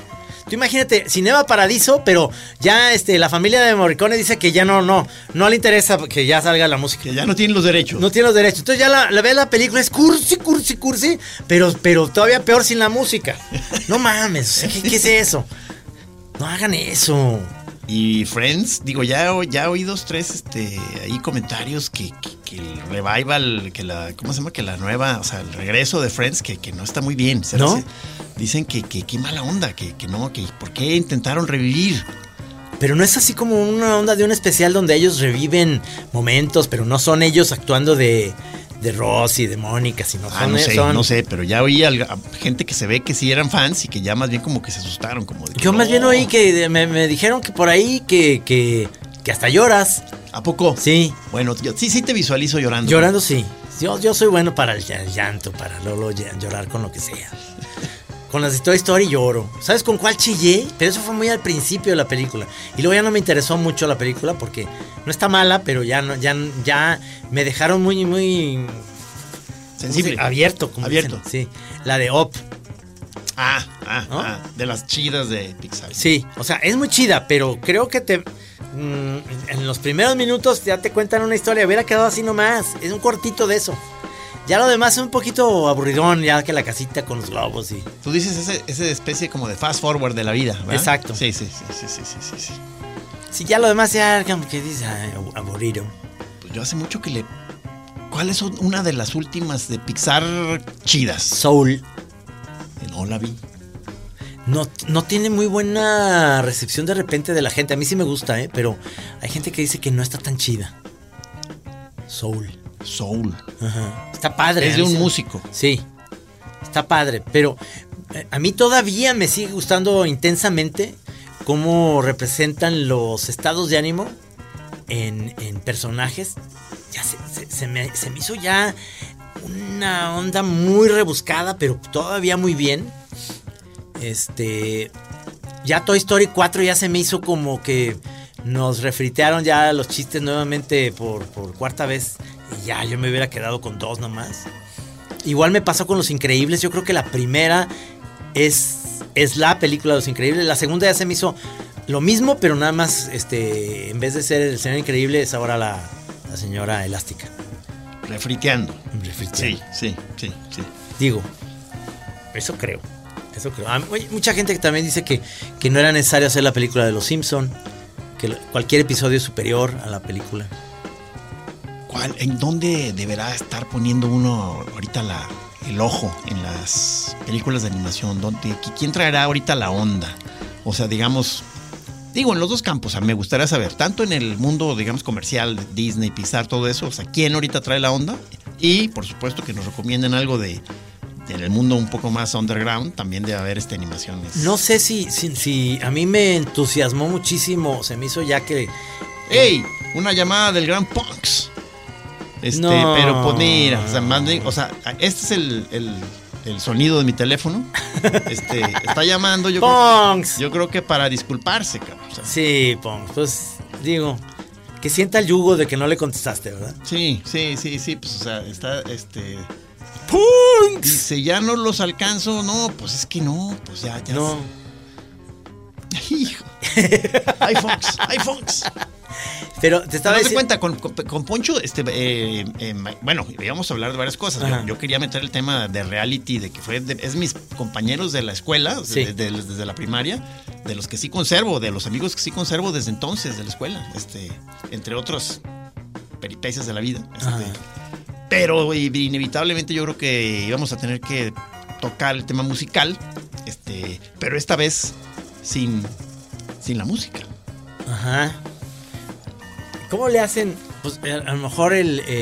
Tú imagínate, Cinema Paradiso, pero ya la familia de Morricone dice que ya no le interesa que ya salga la música. Que ya no tienen los derechos. No tiene los derechos. Entonces ya la ves la película, es cursi, pero todavía peor sin la música. No mames, ¿qué es eso? No hagan eso. Y Friends, digo, ya oí 2, 3 ahí comentarios que el revival, ¿cómo se llama? Que la nueva, o sea, el regreso de Friends, que no está muy bien. ¿No? Dicen que qué mala onda, que no, que ¿por qué intentaron revivir? Pero no es así como una onda de un especial donde ellos reviven momentos, pero no son ellos actuando de Ross y de Mónica, sino no sé, pero ya oí a gente que se ve que sí eran fans y que ya más bien como que se asustaron. Como de que yo más bien oí que me dijeron que por ahí que hasta lloras. ¿A poco? Sí. Bueno, yo sí te visualizo llorando. Llorando sí. Yo soy bueno para el llanto, para luego llorar con lo que sea. Con las de Toy Story lloro. ¿Sabes con cuál chillé? Pero eso fue muy al principio de la película. Y luego ya no me interesó mucho la película porque no está mala, pero ya me dejaron muy sensible. Abierto, como abierto. Dicen. Sí. La de Up. ¿No? De las chidas de Pixar. Sí, o sea, es muy chida, pero creo que en los primeros minutos ya te cuentan una historia. Hubiera quedado así nomás. Es un cortito de eso. Ya lo demás es un poquito aburridón, ya que la casita con los globos y... Tú dices esa especie como de fast forward de la vida, ¿verdad? Exacto. Sí. Sí, ya lo demás ya como que dice aburrido. Pues yo hace mucho que ¿Cuál es una de las últimas de Pixar chidas? Soul. No la vi. No tiene muy buena recepción de repente de la gente. A mí sí me gusta, pero hay gente que dice que no está tan chida. Soul. Ajá. Está padre. Es de un músico. Sí. Está padre, pero a mí todavía me sigue gustando intensamente cómo representan los estados de ánimo en personajes. Ya se me hizo ya una onda muy rebuscada, pero todavía muy bien. Ya Toy Story 4 ya se me hizo como que nos refritearon ya los chistes nuevamente por cuarta vez. Y ya yo me hubiera quedado con 2 nomás. Igual me pasó con Los Increíbles. Yo creo que la primera es la película de Los Increíbles. La segunda ya se me hizo lo mismo, pero nada más en vez de ser el señor increíble es ahora la señora elástica. Refriteando. Sí. Digo, eso creo. Hay mucha gente que también dice que no era necesario hacer la película de Los Simpson, que cualquier episodio es superior a la película. ¿En dónde deberá estar poniendo uno ahorita el ojo en las películas de animación? ¿Quién traerá ahorita la onda? O sea, digamos, en los dos campos, me gustaría saber, tanto en el mundo, digamos, comercial, Disney, Pixar, todo eso, o sea, ¿quién ahorita trae la onda? Y, por supuesto, que nos recomienden algo en el mundo un poco más underground, también debe haber animaciones. No sé si a mí me entusiasmó muchísimo, se me hizo ya que... ¡Ey! Una llamada del gran Punks. No. Pero pues mira, este es el sonido de mi teléfono. Está llamando, yo creo que para disculparse, cabrón. Sí, Punks, pues digo, que sienta el yugo de que no le contestaste, ¿verdad? Sí, pues está Punks. Dice, ya no los alcanzo. No, pues es que no, pues ya. No. Hijo. iPhones. Pero te estaba diciendo... cuenta, con Poncho, bueno, íbamos a hablar de varias cosas. Yo quería meter el tema de reality, de que es mis compañeros de la escuela, sí. desde la primaria, de los que sí conservo, de los amigos que sí conservo desde entonces, de la escuela, entre otras peripecias de la vida. Pero inevitablemente yo creo que íbamos a tener que tocar el tema musical, pero esta vez sin la música. ¿Cómo le hacen? Pues a lo mejor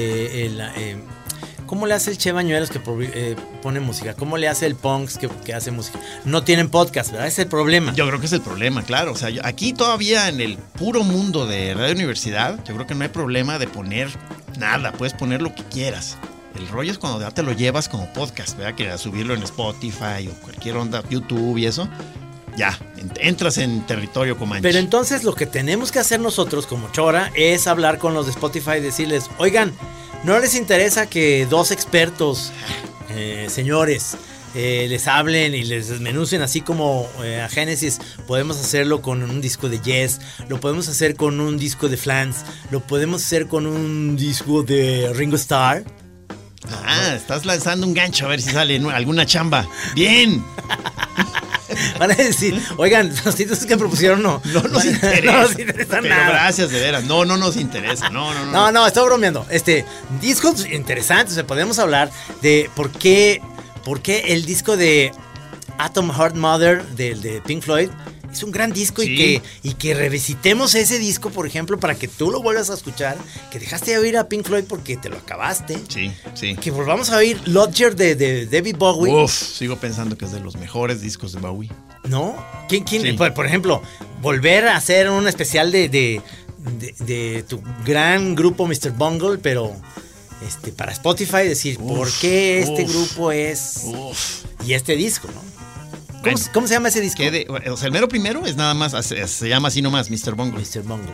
¿cómo le hace el Che Bañuelos que pone música? ¿Cómo le hace el Punks que hace música? No tienen podcast, ¿verdad? Ese es el problema. Yo creo que es el problema, claro. O sea, aquí todavía en el puro mundo de Radio Universidad, yo creo que no hay problema de poner nada. Puedes poner lo que quieras. El rollo es cuando ya te lo llevas como podcast, ¿verdad? Que subirlo en Spotify o cualquier onda, YouTube y eso. Ya, entras en territorio comanche. Pero entonces lo que tenemos que hacer nosotros como Chora es hablar con los de Spotify y decirles, oigan, ¿no les interesa que 2 expertos, señores, les hablen y les desmenucen así como a Genesis. Podemos hacerlo con un disco de Yes, lo podemos hacer con un disco de Flans, lo podemos hacer con un disco de Ringo Starr. Estás lanzando un gancho a ver si sale alguna chamba. Bien. Van a decir, oigan, los títulos que propusieron no nos interesa. No nos interesa pero nada. Gracias, de veras. No nos interesa. No, estoy bromeando. Discos interesantes. O sea, podemos hablar de por qué el disco de Atom Heart Mother de Pink Floyd es un gran disco. Sí. y que revisitemos ese disco, por ejemplo, para que tú lo vuelvas a escuchar, que dejaste de oír a Pink Floyd porque te lo acabaste. Sí. Que volvamos a oír Lodger de David Bowie. Sigo pensando que es de los mejores discos de Bowie. ¿No? ¿Quién? Sí. Por ejemplo, volver a hacer un especial de tu gran grupo Mr. Bungle, pero para Spotify, decir por qué este grupo es y este disco, ¿no? ¿Cómo se llama ese disco? El mero primero es nada más, se llama así nomás, Mr. Bungle. Mr. Bungle.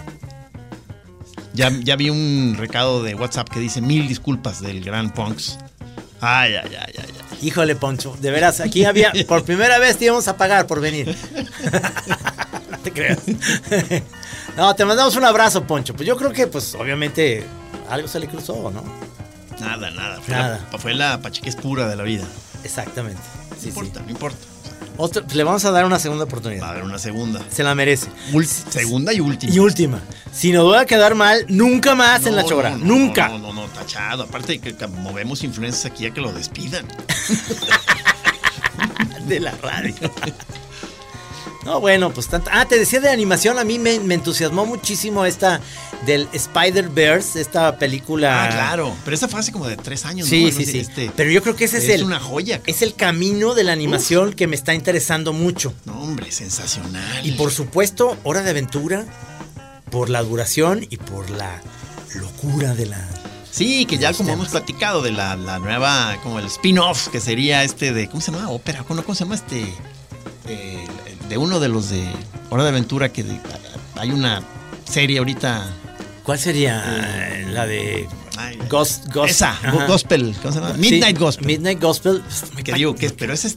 Ya vi un recado de WhatsApp que dice 1000 disculpas del gran Punks. Ay. Híjole, Poncho, de veras, aquí había, por primera vez te íbamos a pagar por venir. No te creas. No, te mandamos un abrazo, Poncho. Pues yo creo que, pues, obviamente, algo se le cruzó, ¿no? Nada. Fue la pachequez pura de la vida. Exactamente. Sí, No importa. Le vamos a dar una segunda oportunidad. Va a haber una segunda. Se la merece. Segunda y última. Y última. Si nos voy a quedar mal, nunca más en La Chora. Nunca. No, tachado. Aparte que movemos influencers aquí a que lo despidan. De la radio. No, bueno, pues tanto. Te decía de animación, a mí me entusiasmó muchísimo esta del Spider-Verse, esta película. Claro, pero esa fue hace como de 3 años, sí, ¿no? Sí. Pero yo creo que ese es una joya. Es el camino de la animación que me está interesando mucho. No, hombre, sensacional. Y por supuesto, Hora de Aventura, por la duración y por la locura de la... Sí, que ya como hemos platicado de la nueva, como el spin-off, que sería de, ¿cómo se llama? Ópera, ¿cómo se llama de uno de los de Hora de Aventura, que hay una serie ahorita. ¿Cuál sería? La de Ghost. Esa, Gospel, ¿cómo se llama? Midnight Gospel. Midnight Gospel. Pero es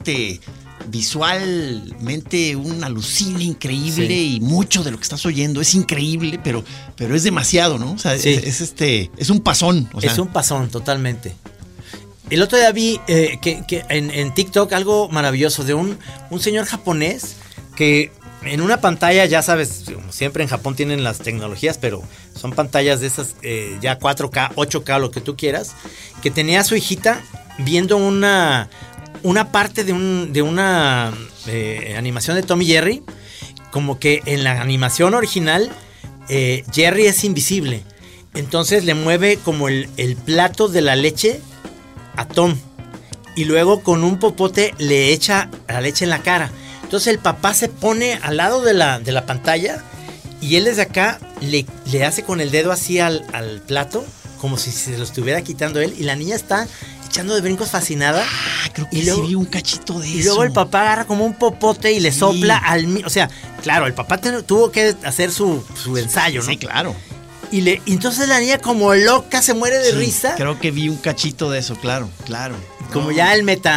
visualmente un alucine increíble, y mucho de lo que estás oyendo es increíble, pero es demasiado, ¿no? O sea, es un pasón. O sea. Es un pasón, totalmente. El otro día vi que en TikTok algo maravilloso de un señor japonés que en una pantalla, ya sabes, como siempre en Japón tienen las tecnologías, pero son pantallas de esas ya 4K, 8K, lo que tú quieras, que tenía a su hijita viendo una parte de una animación de Tom y Jerry, como que en la animación original Jerry es invisible, entonces le mueve como el plato de la leche a Tom y luego con un popote le echa la leche en la cara. Entonces el papá se pone al lado de la pantalla y él desde acá le hace con el dedo así al plato, como si se lo estuviera quitando él, y la niña está echando de brincos fascinada. Creo que sí vi un cachito de eso. Y luego el papá agarra como un popote y le sopla o sea, claro, el papá tuvo que hacer su ensayo, ¿no? Sí, claro. Y entonces la niña como loca se muere de risa. Creo que vi un cachito de eso, claro. Como ya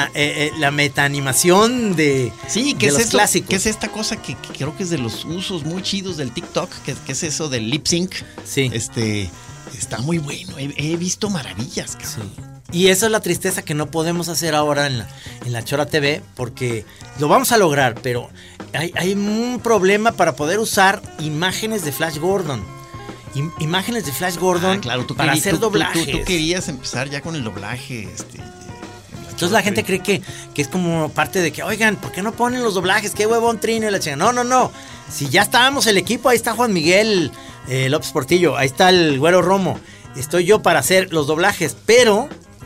la metaanimación de los clásicos. Que es esta cosa que creo que es de los usos muy chidos del TikTok, que es eso del lip sync. Sí. Está muy bueno. He visto maravillas, cabrón. Sí. Y esa es la tristeza que no podemos hacer ahora en la Chora TV, porque lo vamos a lograr, pero hay un problema para poder usar imágenes de Flash Gordon. Imágenes de Flash Gordon para hacer doblajes. Tú querías empezar ya con el doblaje. Entonces la gente cree que es como parte de que, oigan, ¿por qué no ponen los doblajes? ¿Qué huevón trino y la chingada? No. Si ya estábamos el equipo, ahí está Juan Miguel López Portillo, ahí está el Güero Romo. Estoy yo para hacer los doblajes, pero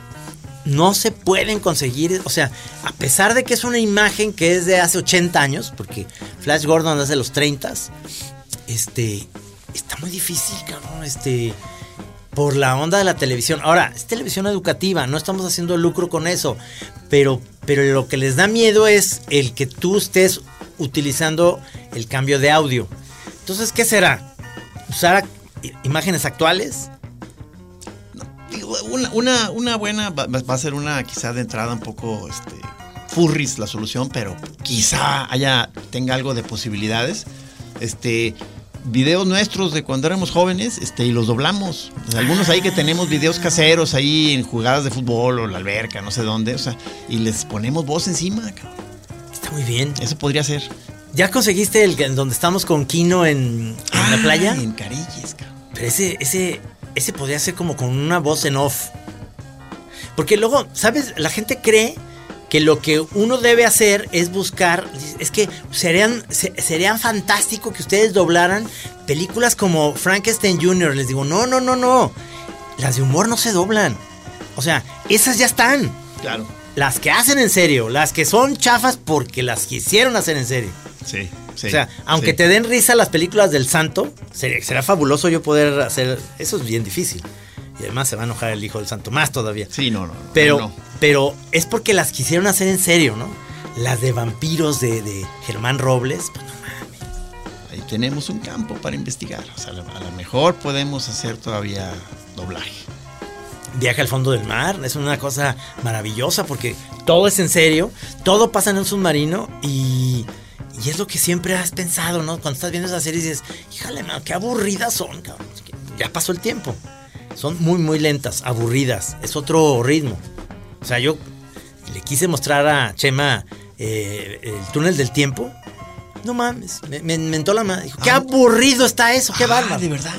no se pueden conseguir. O sea, a pesar de que es una imagen que es de hace 80 años, porque Flash Gordon es de los 30s, está muy difícil, cabrón, por la onda de la televisión. Ahora, es televisión educativa, no estamos haciendo lucro con eso, pero lo que les da miedo es el que tú estés utilizando el cambio de audio. Entonces, ¿qué será? ¿Usar imágenes actuales? Una buena va a ser una quizá de entrada un poco popurris la solución, pero quizá tenga algo de posibilidades. Videos nuestros de cuando éramos jóvenes, y los doblamos. Algunos ahí que tenemos videos caseros ahí en jugadas de fútbol o la alberca, no sé dónde, y les ponemos voz encima, cabrón. Está muy bien. Eso podría ser. ¿Ya conseguiste el donde estamos con Kino en la playa? En Carilles, cabrón. Pero ese podría ser como con una voz en off. Porque luego, ¿sabes? La gente cree que lo que uno debe hacer es buscar. Es que serían fantástico que ustedes doblaran películas como Frankenstein Jr. Les digo, no. Las de humor no se doblan. O sea, esas ya están. Claro. Las que hacen en serio, las que son chafas porque las quisieron hacer en serio. Sí. O sea, aunque te den risa las películas del santo, será fabuloso yo poder hacer. Eso es bien difícil. Y además se va a enojar el hijo del santo más todavía. Sí, no. Pero es porque las quisieron hacer en serio, ¿no? Las de vampiros de Germán Robles, pues no mames. Ahí tenemos un campo para investigar. O sea, a lo mejor podemos hacer todavía doblaje. Viaje al fondo del mar, es una cosa maravillosa porque todo es en serio, todo pasa en un submarino y es lo que siempre has pensado, ¿no? Cuando estás viendo esa serie dices, híjale, man, qué aburridas son, cabrón. Ya pasó el tiempo. Son muy, muy lentas, aburridas. Es otro ritmo. O sea, yo le quise mostrar a Chema el túnel del tiempo. No mames, me mentó la madre. Dijo, qué aburrido está eso, qué bárbaro. De verdad.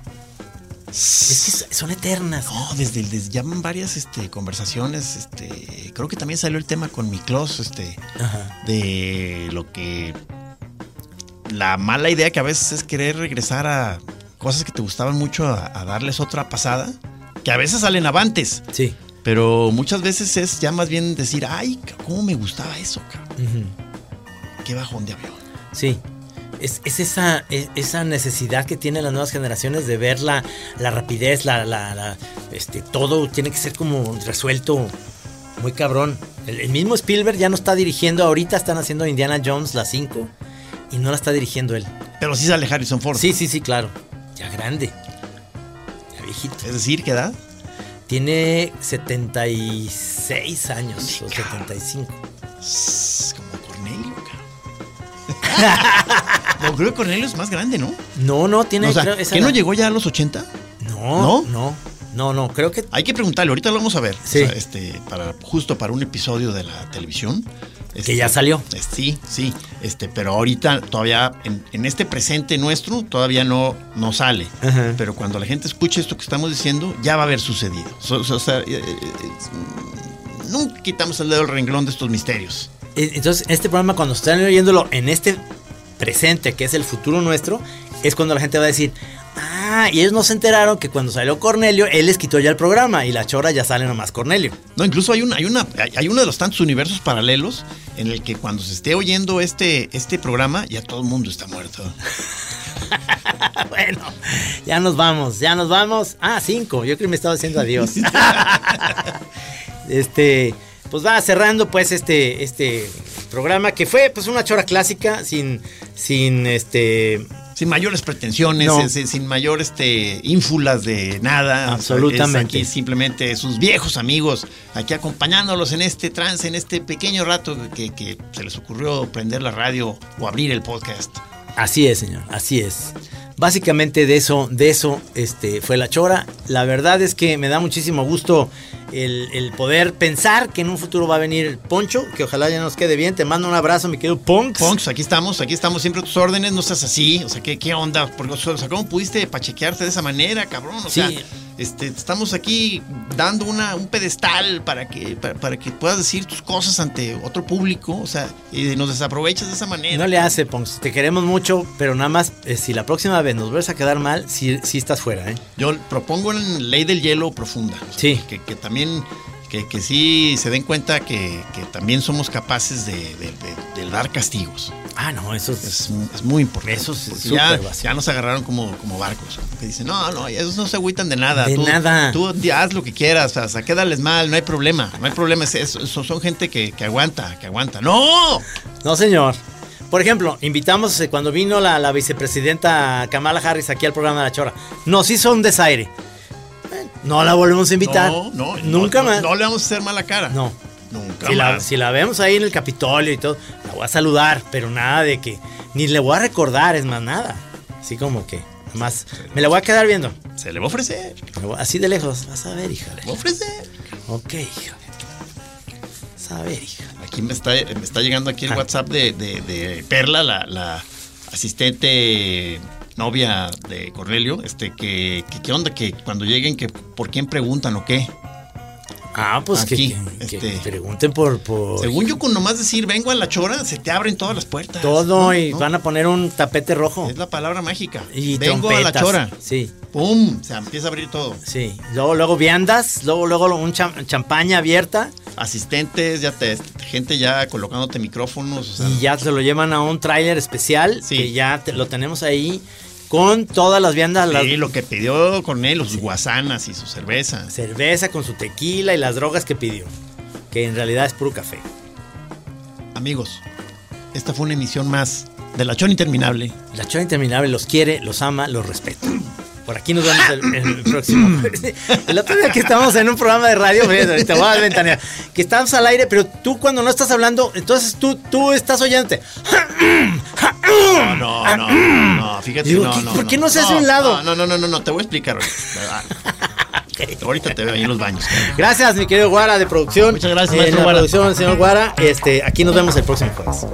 Es que son eternas. No, desde llaman varias conversaciones. Creo que también salió el tema con Miklos, de lo que. La mala idea que a veces es querer regresar a cosas que te gustaban mucho, a darles otra pasada, que a veces salen avantes. Sí. Pero muchas veces es ya más bien decir, ay, cómo me gustaba eso, cabrón. Qué bajón de avión. Sí. Es esa necesidad que tienen las nuevas generaciones de ver la rapidez, todo tiene que ser como resuelto muy cabrón. El mismo Spielberg ya no está dirigiendo, ahorita están haciendo Indiana Jones la 5 y no la está dirigiendo él. Pero sí sale Harrison Ford. Sí, claro. Ya grande. Ya viejito. Es decir, ¿qué edad? Tiene 76 años o 75. Como Cornelio, cabrón. No, creo que Cornelio es más grande, ¿no? No, tiene... O sea, ¿qué no llegó ya a los 80? No, creo que... Hay que preguntarle, ahorita lo vamos a ver. Sí. O sea, justo para un episodio de la televisión. Que ya salió. Sí. Pero ahorita todavía, en este presente nuestro, todavía no sale. Ajá. Pero cuando la gente escuche esto que estamos diciendo, ya va a haber sucedido. O sea, nunca quitamos el dedo del renglón de estos misterios. Entonces, este programa, cuando están oyéndolo en este presente, que es el futuro nuestro, es cuando la gente va a decir, y ellos no se enteraron que cuando salió Cornelio, él les quitó ya el programa y la chora ya sale nomás Cornelio. No, incluso hay uno de los tantos universos paralelos en el que cuando se esté oyendo este programa, ya todo el mundo está muerto. Bueno, ya nos vamos. 5, yo creo que me estaba diciendo adiós. Pues va cerrando pues este programa que fue pues una chora clásica sin mayores pretensiones, no. sin mayor ínfulas de nada. Absolutamente. O sea, aquí simplemente sus viejos amigos, aquí acompañándolos en este trance, en este pequeño rato que se les ocurrió prender la radio o abrir el podcast. Así es, señor, así es. Básicamente de eso fue la chora. La verdad es que me da muchísimo gusto el poder pensar que en un futuro va a venir Poncho, que ojalá ya nos quede bien. Te mando un abrazo, mi querido Ponks. Ponks, aquí estamos siempre a tus órdenes, no seas así. O sea, ¿qué onda? Porque, o sea, ¿cómo pudiste pachequearte de esa manera, cabrón? O sea, estamos aquí dando un pedestal para que puedas decir tus cosas ante otro público, o sea, y nos desaprovechas de esa manera. No le hace, Ponks, te queremos mucho, pero nada más, si la próxima vez nos vuelves a quedar mal, sí estás fuera, ¿eh? Yo propongo una ley del hielo profunda. O sea, sí. Que también, que sí se den cuenta que también somos capaces de dar castigos. No, eso es muy importante. Eso es ya nos agarraron como barcos. Que dicen, no, esos no se agüitan de nada. Nada. Tú haz lo que quieras, o sea, quédales mal, no hay problema. Son gente que aguanta. ¡No! No, señor. Por ejemplo, invitamos cuando vino la vicepresidenta Kamala Harris aquí al programa de La Chora. Nos hizo un desaire. No la volvemos a invitar. No, nunca más. No le vamos a hacer mala cara. No. Nunca Si más. la vemos ahí en el Capitolio y todo, la voy a saludar, pero nada de que... Ni le voy a recordar, es más, nada. Así como que... Más, me la voy a quedar viendo. Se le va a ofrecer. Así de lejos. Vas a ver, hija. Le va a ofrecer. Ok, hija. Vas a ver, hija. Aquí me está llegando aquí el WhatsApp de Perla, la asistente novia de Cornelio. ¿Qué onda? Que cuando lleguen, que ¿por quién preguntan o qué? Pues Aquí, que pregunten por... Según yo, con nomás decir, vengo a La Chora, se te abren todas las puertas. Todo, y ¿no? van a poner un tapete rojo. Es la palabra mágica. Y vengo trompetas. a La Chora. Sí. ¡Pum! Se empieza a abrir todo. Sí. Luego viandas, luego un champaña abierta. Asistentes, gente ya colocándote micrófonos. O sea, Y ya se lo llevan a un tráiler especial. Sí. Que ya lo tenemos ahí con todas las viandas. sí, lo que pidió Cornelio, sus guasanas y su cerveza. Cerveza con su tequila y las drogas que pidió. Que en realidad es puro café. Amigos, esta fue una emisión más de La Chora Interminable. La Chora Interminable los quiere, los ama, los respeta. Por aquí nos vemos el próximo. El otro día que estábamos en un programa de radio, te voy a ventanear, que estábamos al aire, pero tú cuando no estás hablando, entonces tú estás oyéndote. No, fíjate. Digo, ¿por qué no se hace a un lado? No, te voy a explicar ahorita te veo ahí en los baños. Gracias, mi querido Guara de producción. Muchas gracias, en maestro la Guara. producción, señor Guara. Aquí nos vemos el próximo jueves.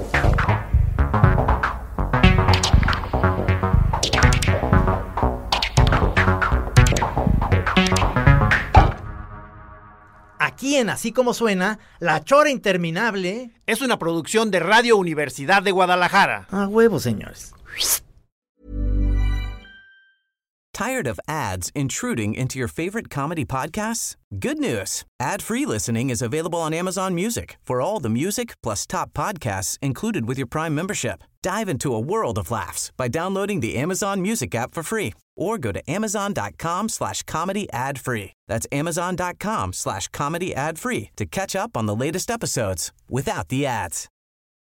Aquí en Así Como Suena, La Chora Interminable Es una producción de Radio Universidad de Guadalajara. a huevo, señores. Tired of ads intruding into your favorite comedy podcasts? Good news. Ad-free listening is available on Amazon Music for all the music plus top podcasts included with your Prime membership. Dive into a world of laughs by downloading the Amazon Music app for free or go to amazon.com/comedy ad-free. That's amazon.com/comedy ad-free to catch up on the latest episodes without the ads.